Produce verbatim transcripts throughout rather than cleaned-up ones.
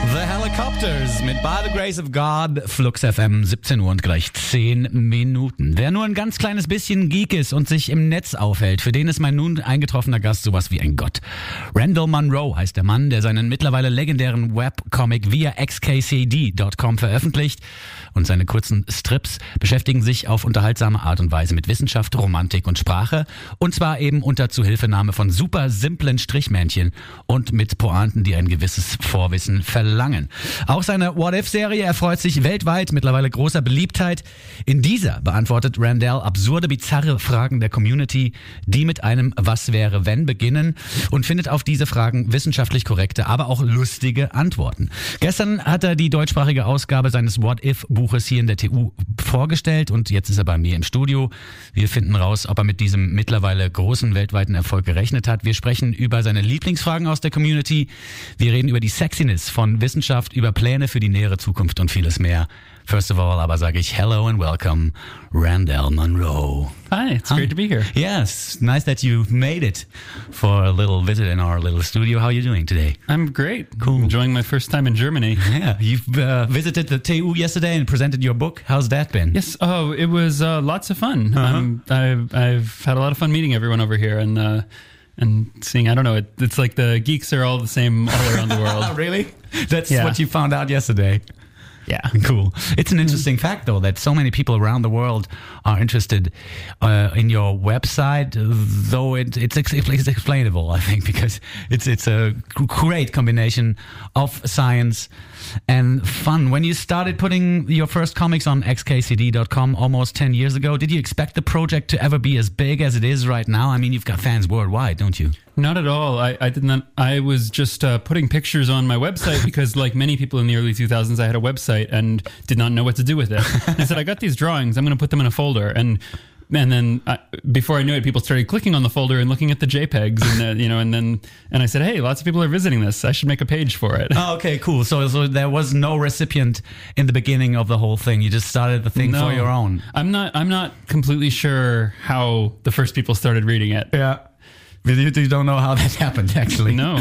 The Helicopters mit By the Grace of God, Flux F M, siebzehn Uhr und gleich zehn Minuten. Wer nur ein ganz kleines bisschen Geek ist und sich im Netz aufhält, für den ist mein nun eingetroffener Gast sowas wie ein Gott. Randall Munroe heißt der Mann, der seinen mittlerweile legendären Webcomic via x k c d dot com veröffentlicht, und seine kurzen Strips beschäftigen sich auf unterhaltsame Art und Weise mit Wissenschaft, Romantik und Sprache, und zwar eben unter Zuhilfenahme von super simplen Strichmännchen und mit Pointen, die ein gewisses Vorwissen verlangen. Auch seine What-If-Serie erfreut sich weltweit mittlerweile großer Beliebtheit. In dieser beantwortet Randall absurde, bizarre Fragen der Community, die mit einem Was wäre wenn beginnen, und findet auf diese Fragen wissenschaftlich korrekte, aber auch lustige Antworten. Gestern hat er die deutschsprachige Ausgabe seines What-If-Buches hier in der T U vorgestellt, und jetzt ist er bei mir im Studio. Wir finden raus, ob er mit diesem mittlerweile großen weltweiten Erfolg gerechnet hat. Wir sprechen über seine Lieblingsfragen aus der Community. Wir reden über die Sexiness von Wissenschaft, über Pläne für die nähere Zukunft und vieles mehr. First of all, aber sage ich hello and welcome, Randall Munroe. Hi, it's Hi. great to be here. Yes, nice that you made it for a little visit in our little studio. How are you doing today? I'm great. Cool. Enjoying my first time in Germany. Yeah, you've uh, visited the T U yesterday and presented your book. How's that been? Yes, oh, it was uh, lots of fun. Uh-huh. Um, I've, I've had a lot of fun meeting everyone over here, and uh, and seeing, I don't know, it, it's like the geeks are all the same all around the world. Really? That's yeah. what you found out yesterday? Yeah. Cool. It's an interesting fact, though, that so many people around the world are interested uh, in your website, though it, it's, ex- it's explainable, I think, because it's it's a great combination of science and fun. When you started putting your first comics on x k c d dot com almost ten years ago, did you expect the project to ever be as big as it is right now? I mean, you've got fans worldwide, don't you? Not at all. I, I did not. I was just uh, putting pictures on my website because, like many people in the early two thousands, I had a website and did not know what to do with it. And I said, I got these drawings. I'm going to put them in a folder. And and then uh, before I knew it, people started clicking on the folder and looking at the JPEGs, and uh, you know, and then and I said, hey, lots of people are visiting this. I should make a page for it. Oh, okay, cool. So so there was no recipient in the beginning of the whole thing. You just started the thing no, for your own. I'm not. I'm not completely sure how the first people started reading it. Yeah. You, you don't know how that happened, actually. No.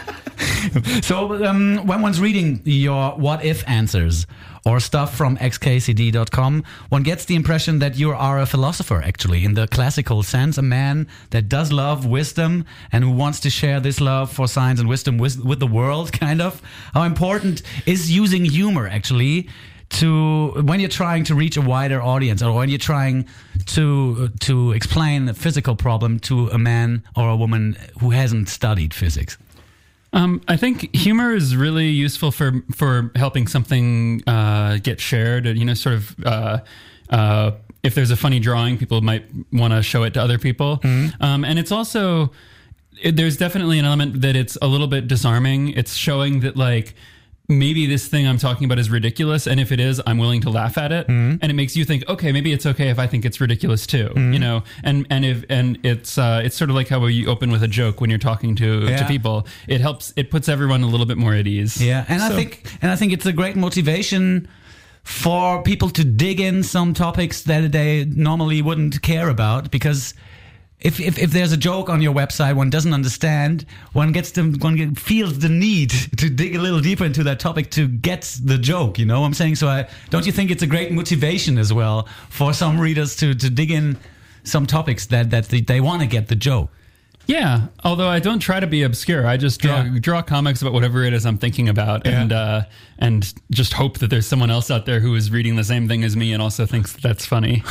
So um, when one's reading your what-if answers or stuff from x k c d dot com, one gets the impression that you are a philosopher, actually, in the classical sense, a man that does love wisdom and who wants to share this love for science and wisdom with, with the world, kind of. How important is using humor, actually, to when you're trying to reach a wider audience, or when you're trying to to explain a physical problem to a man or a woman who hasn't studied physics? Um, I think humor is really useful for for helping something uh, get shared. You know, sort of uh, uh, if there's a funny drawing, people might want to show it to other people. Mm-hmm. Um, and it's also it, there's definitely an element that it's a little bit disarming. It's showing that, like, maybe this thing I'm talking about is ridiculous, and if it is, I'm willing to laugh at it. Mm-hmm. And it makes you think, okay, maybe it's okay if I think it's ridiculous too. Mm-hmm. You know, and and if and it's uh, it's sort of like how you open with a joke when you're talking to yeah. to people. It helps. It puts everyone a little bit more at ease. Yeah, and so. I think and I think it's a great motivation for people to dig in some topics that they normally wouldn't care about, because If, if if there's a joke on your website one doesn't understand, one gets the one get, feels the need to dig a little deeper into that topic to get the joke. You know what I'm saying? So I, don't you think it's a great motivation as well for some readers to, to dig in some topics that that they, they want to get the joke? Yeah, although I don't try to be obscure. I just draw yeah. draw comics about whatever it is I'm thinking about, yeah. and uh, and just hope that there's someone else out there who is reading the same thing as me and also thinks that that's funny.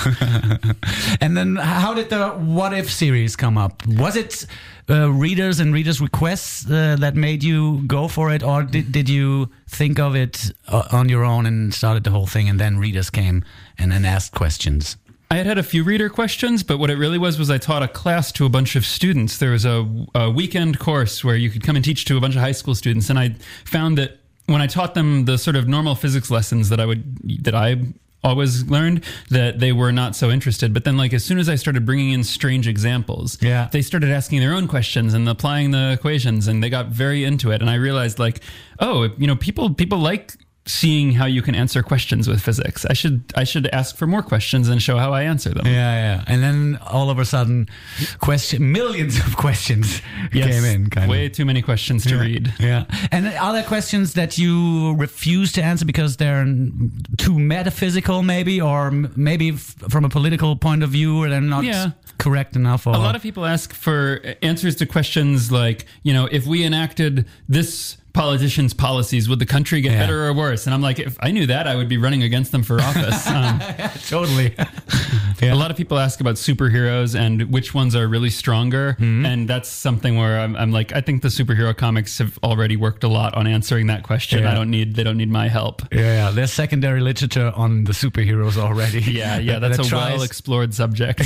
And then how did the What If series come up? Was it uh, readers and readers' requests uh, that made you go for it, or did, did you think of it uh, on your own and started the whole thing, and then readers came and then asked questions? I had had a few reader questions, but what it really was was I taught a class to a bunch of students. There was a, a weekend course where you could come and teach to a bunch of high school students, and I found that when I taught them the sort of normal physics lessons that I would that I always learned, that they were not so interested. But then, like, as soon as I started bringing in strange examples, yeah. they started asking their own questions and applying the equations, and they got very into it. And I realized, like, oh, you know, people people like seeing how you can answer questions with physics. I should I should ask for more questions and show how I answer them. Yeah, yeah. And then all of a sudden, question millions of questions yes, came in. Kind way of. too many questions to yeah. read. Yeah. And are there questions that you refuse to answer because they're too metaphysical, maybe, or maybe f- from a political point of view, or they're not yeah. correct enough? Or... A lot of people ask for answers to questions like, you know, if we enacted this politicians' policies, would the country get yeah. better or worse? And I'm like, if I knew that, I would be running against them for office. Um, totally. yeah. A lot of people ask about superheroes and which ones are really stronger. Mm-hmm. And that's something where I'm, I'm like, I think the superhero comics have already worked a lot on answering that question. Yeah. I don't need, they don't need my help. Yeah, yeah. There's secondary literature on the superheroes already. Yeah, yeah. That's that a well-explored subject.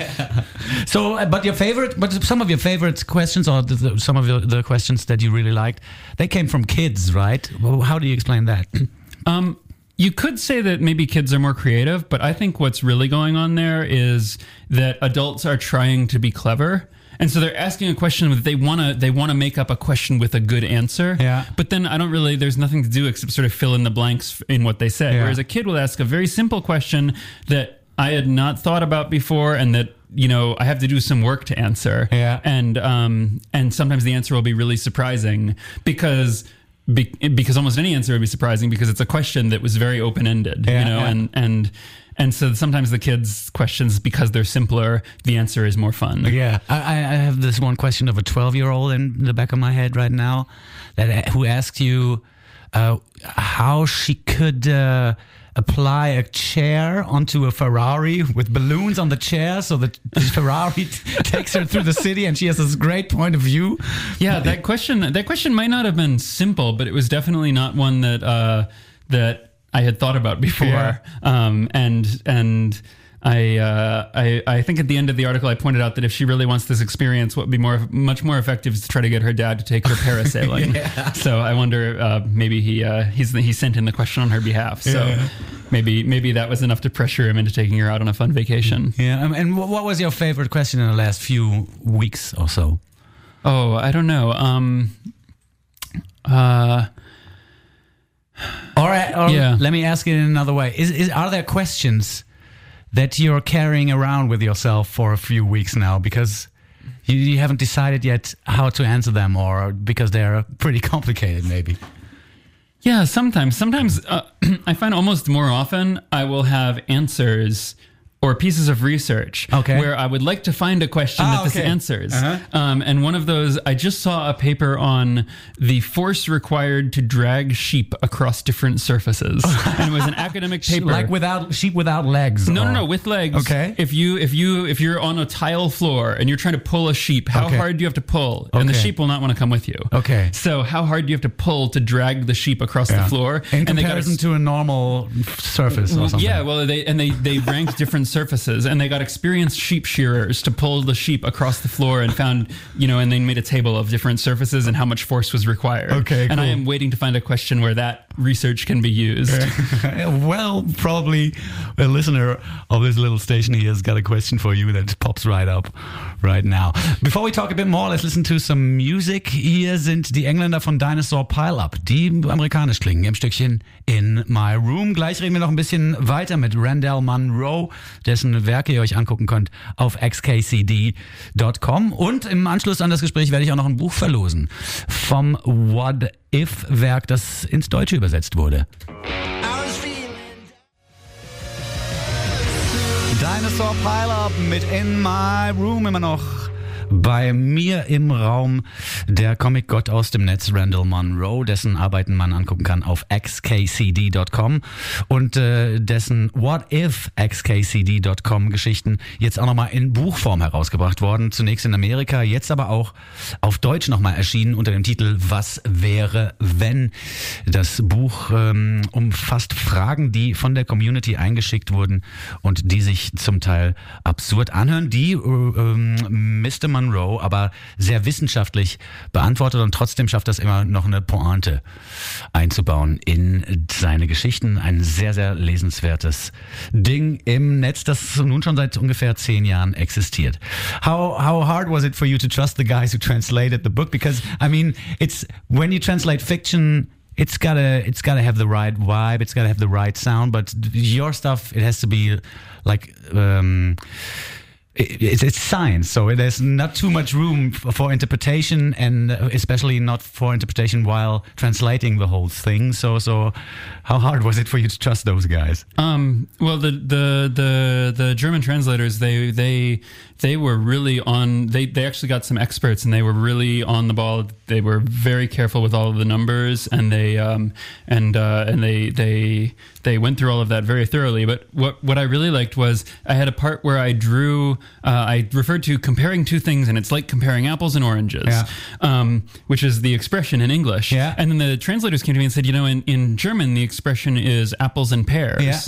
So, but your favorite, but some of your favorite questions, or the, the, some of the, the questions that you really liked, they came from kids, right? Well, how do you explain that? Um, you could say that maybe kids are more creative, but I think what's really going on there is that adults are trying to be clever. And so they're asking a question that they want to they want to make up a question with a good answer. Yeah. But then I don't really, there's nothing to do except sort of fill in the blanks in what they say. Yeah. Whereas a kid will ask a very simple question that I had not thought about before and that, you know, I have to do some work to answer. Yeah. And um and sometimes the answer will be really surprising because be, because almost any answer would be surprising because it's a question that was very open-ended, yeah, you know, yeah. and and and so sometimes the kids' questions, because they're simpler, the answer is more fun. Yeah. I, I have this one question of a twelve-year-old in the back of my head right now that who asks you uh, how she could uh, apply a chair onto a Ferrari with balloons on the chair so that the Ferrari t- takes her through the city and she has this great point of view. Yeah, that question that question might not have been simple, but it was definitely not one that uh, that I had thought about before. Yeah. Um, and and I, uh, I I think at the end of the article I pointed out that if she really wants this experience, what would be more much more effective is to try to get her dad to take her parasailing. yeah. So I wonder uh, maybe he uh, he's he sent in the question on her behalf. So yeah. maybe maybe that was enough to pressure him into taking her out on a fun vacation. Yeah. And what was your favorite question in the last few weeks or so? Oh, I don't know. Um, uh. All right. Or Yeah. Let me ask it in another way. Is, is are there questions that you're carrying around with yourself for a few weeks now because you, you haven't decided yet how to answer them, or because they're pretty complicated, maybe? Yeah, sometimes. Sometimes uh, I find almost more often I will have answers or pieces of research Okay. where I would like to find a question Ah, that this okay. answers. Uh-huh. Um, and one of those, I just saw a paper on the force required to drag sheep across different surfaces. And it was an academic paper. Like without sheep without legs? No, or- no, no, with legs. Okay. If you if you if you're on a tile floor and you're trying to pull a sheep, how Okay. hard do you have to pull? And the Okay. sheep will not want to come with you. Okay. So how hard do you have to pull to drag the sheep across Yeah. the floor? In and they got comparison to a normal surface or something. Yeah, well, they and they they ranked different surfaces, and they got experienced sheep shearers to pull the sheep across the floor, and found, you know, and they made a table of different surfaces and how much force was required. Okay, and I cool. am waiting to find a question where that research can be used. Well, probably a listener of this little station here has got a question for you that pops right up right now. Before we talk a bit more, let's listen to some music. Hier sind die Engländer von Dinosaur Pile-Up, die amerikanisch klingen, im Stückchen In My Room. Gleich reden wir noch ein bisschen weiter mit Randall Munroe, dessen Werke ihr euch angucken könnt auf x k c d dot com. Und im Anschluss an das Gespräch werde ich auch noch ein Buch verlosen vom What If-Werk, das ins Deutsche übersetzt wurde. Dinosaur Pile-Up mit In My Room, immer noch bei mir im Raum der Comic-Gott aus dem Netz, Randall Munroe, dessen Arbeiten man angucken kann auf x k c d dot com und äh, dessen What If x k c d dot com Geschichten jetzt auch nochmal in Buchform herausgebracht worden. Zunächst in Amerika, jetzt aber auch auf Deutsch nochmal erschienen unter dem Titel Was wäre, wenn? Das Buch ähm, umfasst Fragen, die von der Community eingeschickt wurden und die sich zum Teil absurd anhören, die äh, ähm, Mister Munroe aber sehr wissenschaftlich beantwortet, und trotzdem schafft das immer noch eine Pointe einzubauen in seine Geschichten. Ein sehr, sehr lesenswertes Ding im Netz, das nun schon seit ungefähr zehn Jahren existiert. How how hard was it for you to trust the guys who translated the book? Because I mean, it's when you translate fiction, it's gotta it's gotta have the right vibe. It's gotta have the right sound. But your stuff, it has to be like. Um, It's, it's science, so there's not too much room for interpretation, and especially not for interpretation while translating the whole thing. So, so how hard was it for you to trust those guys? Um, well, the, the the the German translators, they they they were really on. They they actually got some experts, and they were really on the ball. They were very careful with all of the numbers, and they um and uh, and they they they went through all of that very thoroughly. But what what I really liked was I had a part where I drew. Uh, I referred to comparing two things, and it's like comparing apples and oranges, yeah. um, which is the expression in English. Yeah. And then the translators came to me and said, you know, in, in German, the expression is apples and pears. Yeah.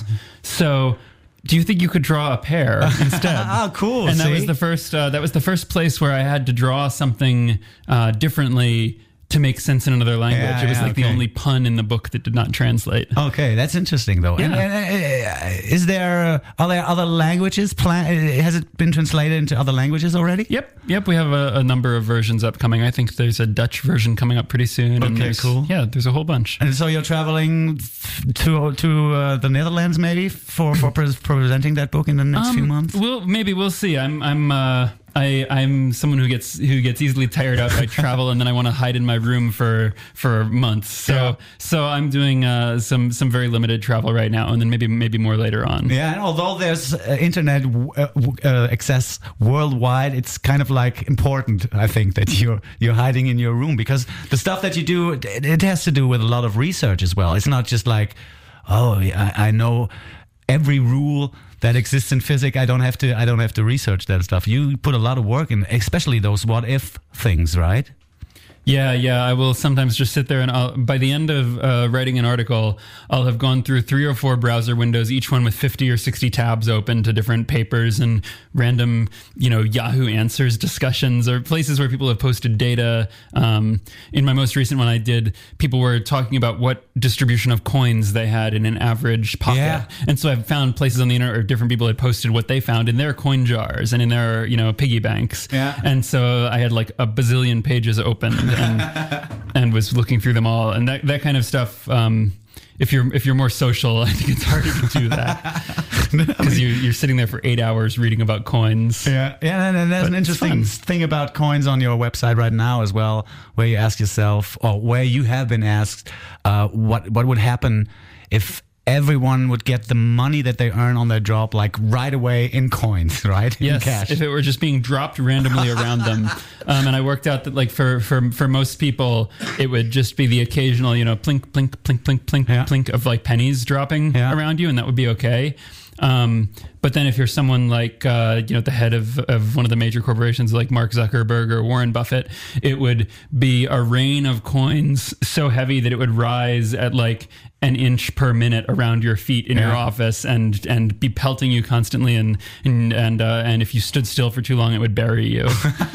So do you think you could draw a pear instead? Oh, cool. And See? that was the first, uh, that was the first place where I had to draw something uh, differently to make sense in another language. Yeah, it was yeah, like okay. the only pun in the book that did not translate. Okay, that's interesting though. Yeah. And, and, uh, is there uh, are there other languages? Plan- has it been translated into other languages already? Yep, yep. We have a, a number of versions upcoming. I think there's a Dutch version coming up pretty soon. and Okay, there's- cool. Yeah, there's a whole bunch. And so you're traveling to to uh, the Netherlands maybe for for pre- presenting that book in the next few months. Well, maybe we'll see. I'm I'm uh, I I'm someone who gets who gets easily tired out by travel, and then I want to hide in my room for for months. So Yeah. so I'm doing uh, some some very limited travel right now, and then maybe maybe more later on. Yeah, and although there's uh, internet w- uh, w- uh, access worldwide, it's kind of like important, I think, that you're you're hiding in your room, because the stuff that you do, it, it has to do with a lot of research as well. It's not just like, oh, I, I know every rule that exists in physics. I don't have to. I don't have to research that stuff. You put a lot of work in, especially those what if things, right? Yeah, yeah. I will sometimes just sit there, and I'll, by the end of uh, writing an article, I'll have gone through three or four browser windows, each one with fifty or sixty tabs open to different papers and random, you know, Yahoo Answers discussions or places where people have posted data. Um, in my most recent one I did, people were talking about what distribution of coins they had in an average pocket. Yeah. And so I've found places on the internet where different people had posted what they found in their coin jars and in their, you know, piggy banks. Yeah. And so I had like a bazillion pages open. And, and was looking through them all, and that, that kind of stuff. Um, if you're if you're more social, I think it's harder to do that because you, you're sitting there for eight hours reading about coins. Yeah, yeah, and, and there's But an it's interesting fun. thing about coins on your website right now as well, where you ask yourself, or where you have been asked, uh, what what would happen if everyone would get the money that they earn on their job, like right away in coins, right? In Yes, cash. if it were just being dropped randomly around them. Um, and I worked out that like for, for, for most people, it would just be the occasional, you know, plink, plink, plink, plink, plink, Yeah. plink of like pennies dropping Yeah. around you, and that would be okay. Um, but then if you're someone like, uh, you know, the head of, of one of the major corporations like Mark Zuckerberg or Warren Buffett, it would be a rain of coins so heavy that it would rise at like an inch per minute around your feet in Yeah. your office and, and be pelting you constantly. And, and, and, uh, and if you stood still for too long, it would bury you.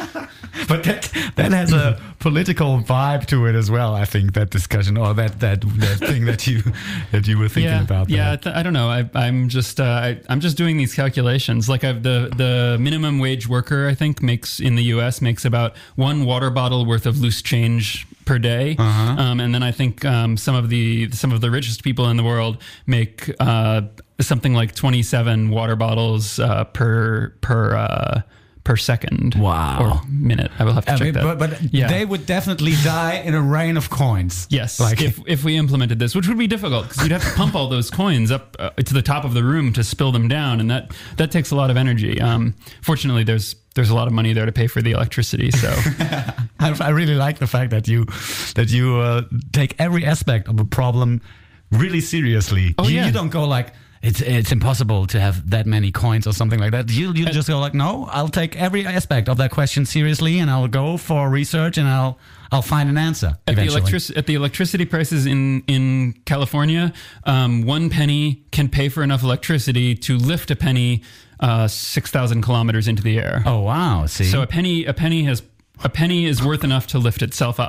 But that that has a political vibe to it as well. I think that discussion, or that that, that thing that you that you were thinking yeah, about. yeah. that. th- I don't know. I, I'm just uh, I, I'm just doing these calculations. Like I've the the minimum wage worker, I think, makes in the U S makes about one water bottle worth of loose change per day, Uh-huh. um, and then I think um, some of the some of the richest people in the world make uh, something like twenty-seven water bottles uh, per per. Uh, per second. Wow. Or minute. I will have to I check mean, that. but but Yeah. they would definitely die in a rain of coins. Yes, like if if we implemented this, which would be difficult because you'd have to pump all those coins up uh, to the top of the room to spill them down, and that that takes a lot of energy. Um, fortunately, there's there's a lot of money there to pay for the electricity. So I, I really like the fact that you that you uh, take every aspect of a problem really seriously. Oh, you, yeah. you don't go like, it's it's impossible to have that many coins or something like that. You you just go like, no, I'll take every aspect of that question seriously, and I'll go for research, and I'll I'll find an answer at the eventually. electric at the electricity prices in in California, um, one penny can pay for enough electricity to lift a penny uh, six thousand kilometers into the air. Oh wow! See, So a penny a penny has a penny is worth enough to lift itself up.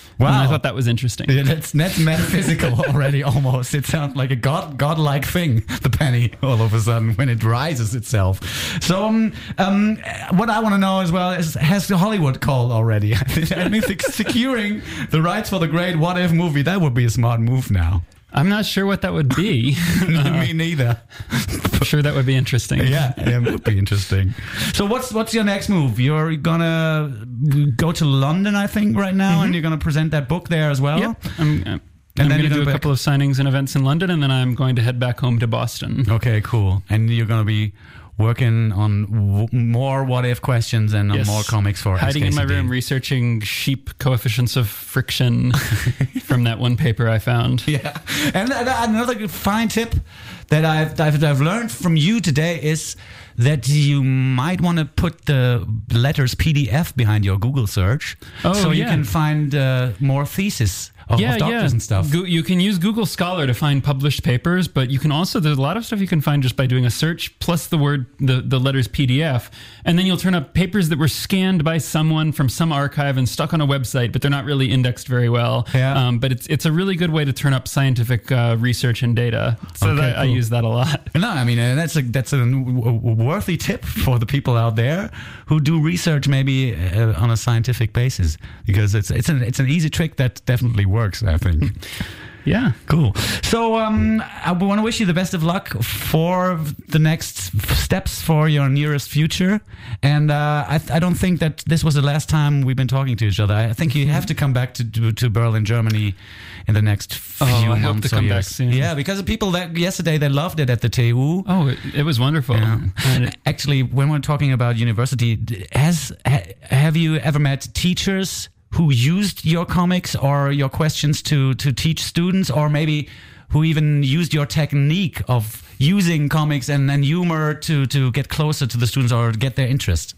Wow. And I thought that was interesting. Yeah, that's that's metaphysical already almost. It sounds like a god godlike thing, the penny, all of a sudden when it rises itself. So um, um what I want to know as well is, has Hollywood called already? I think securing the rights for the great What If movie, that would be a smart move now. I'm not sure what that would be. Me neither. I'm sure that would be interesting. Yeah, it would be interesting. So what's what's your next move? You're gonna go to London, I think, right now, mm-hmm. and you're gonna present that book there as well. Yep. I'm, I'm, I'm going to do a back. couple of signings and events in London, and then I'm going to head back home to Boston. Okay, cool. And you're going to be working on w- more what if questions and yes. on more comics for hiding S K C D. In my room researching sheep coefficients of friction from that one paper I found. Yeah, and another fine tip that I've, I've I've learned from you today is that you might want to put the letters P D F behind your Google search, oh, so you yeah. can find uh, more theses. Of, yeah, of doctors yeah. and stuff. Go- you can use Google Scholar to find published papers, but you can also, there's a lot of stuff you can find just by doing a search plus the word, the, the letters P D F, and then you'll turn up papers that were scanned by someone from some archive and stuck on a website, but they're not really indexed very well. Yeah. Um, but it's it's a really good way to turn up scientific uh, research and data. So Okay, that, cool. I use that a lot. No, I mean uh, that's a that's a, a worthy tip for the people out there who do research maybe uh, on a scientific basis, because it's it's an it's an easy trick that definitely works, I think. Yeah. Cool. So um, I want to wish you the best of luck for the next steps for your nearest future. And uh, I, I don't think that this was the last time we've been talking to each other. I think you have to come back to to, to Berlin, Germany in the next few oh, I months. hope to come years. back soon. Yeah, because the people that yesterday they loved it at the T U. Oh, it, it was wonderful. Yeah. And it- Actually, when we're talking about university, has ha, have you ever met teachers who used your comics or your questions to, to teach students, or maybe who even used your technique of using comics and, and humor to, to get closer to the students or get their interest?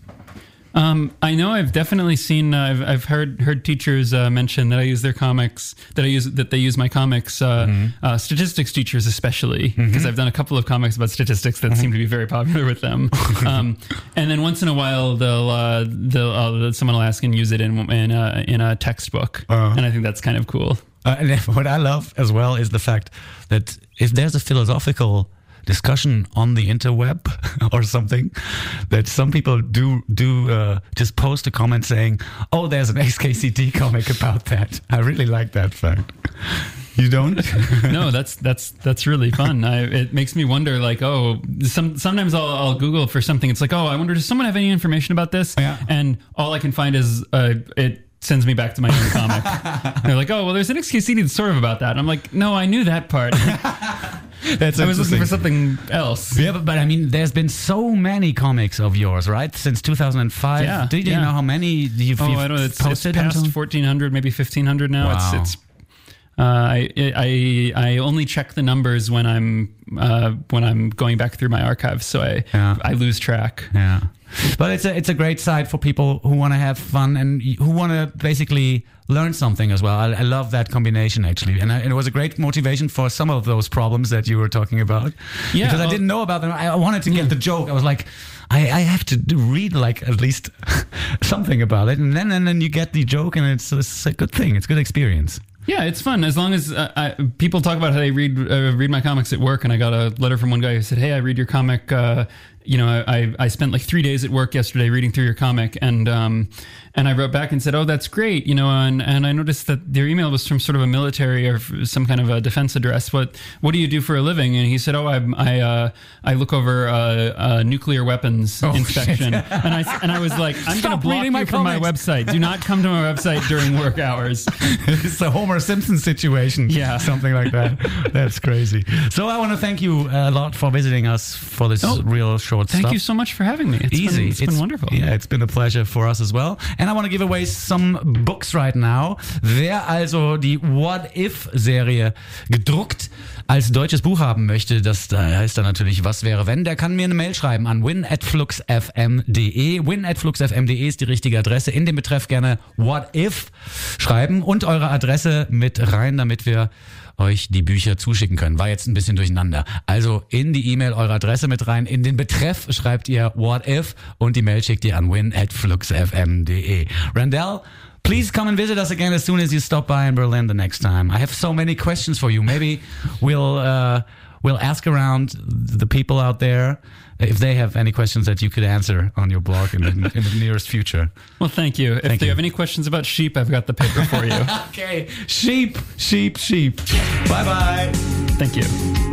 Um, I know I've definitely seen, uh, I've, I've heard, heard teachers, uh, mention that I use their comics, that I use, that they use my comics, uh, mm-hmm. uh, statistics teachers especially, because mm-hmm. I've done a couple of comics about statistics that mm-hmm. seem to be very popular with them. um, and then once in a while they'll, uh, they'll, uh, someone will ask and use it in, in a, in a textbook. Uh-huh. And I think that's kind of cool. Uh, and what I love as well is the fact that if there's a philosophical discussion on the interweb or something, that some people do do uh, just post a comment saying, oh, there's an S K C D comic about that. I really like that fact. You don't? No, that's that's that's really fun. I, it makes me wonder, like, oh, some sometimes I'll, I'll Google for something. It's like, oh, I wonder, does someone have any information about this? Yeah. And all I can find is uh, it sends me back to my own comic. They're like, oh, well, there's an X K C D that's sort of about that. And I'm like, no, I knew that part. That's I was looking for something else. Yeah, but, but I mean, there's been so many comics of yours, right? Since two thousand five. Yeah, Do you yeah. know how many you've, oh, you've I don't know. It's, posted? it's past fourteen hundred, maybe fifteen hundred now. Wow. It's, it's uh, I, I I only check the numbers when I'm uh, when I'm going back through my archives, so I Yeah. I lose track. Yeah. But it's a it's a great site for people who want to have fun and who want to basically learn something as well. I, I love that combination, actually, and, I, and it was a great motivation for some of those problems that you were talking about. Yeah, because I well- didn't know about them. I I wanted to get the joke. I was like, I, I have to do- read like at least something about it, and then and then you get the joke, and it's, it's a good thing. It's a good experience. Yeah, it's fun as long as uh, I, people talk about how they read uh, read my comics at work. And I got a letter from one guy who said, "Hey, I read your comic. Uh, you know, I I spent like three days at work yesterday reading through your comic." And um, and I wrote back and said, "Oh, that's great." You know, and, and I noticed that their email was from sort of a military or some kind of a defense address. What what do you do for a living? And he said, "Oh, I I uh, I look over uh, uh, nuclear weapons Oh, inspection." shit. and I and I was like, "I'm going to Stop block reading my you from my comics. website. Do not come to my website during work hours." It's a Homer Simpson situation. Yeah. Something like that. That's crazy. So I want to thank you a lot for visiting us for this Oh, real short Thank stuff. you so much for having me. It's Easy. Been, it's been wonderful. Yeah, it's been a pleasure for us as well. And I want to give away some books right now. Wer also die What-If-Serie gedruckt als deutsches Buch haben möchte, das da heißt dann natürlich Was wäre wenn, der kann mir eine Mail schreiben an win at fluxfm punkt de. win at fluxfm punkt de ist die richtige Adresse. In dem Betreff gerne What If schreiben und eure Adresse mit rein, damit wir euch die Bücher zuschicken können. War jetzt ein bisschen durcheinander. Also in die E-Mail eure Adresse mit rein. In den Betreff schreibt ihr What If und die Mail schickt ihr an win at fluxfm punkt de. Randall, Please come and visit us again as soon as you stop by in Berlin the next time. I have so many questions for you. Maybe we'll uh, we'll ask around the people out there if they have any questions that you could answer on your blog in the, in the nearest future. Well, thank you. If Thank they you. have any questions about sheep, I've got the paper for you. Okay, sheep, sheep, sheep. Bye-bye. Thank you.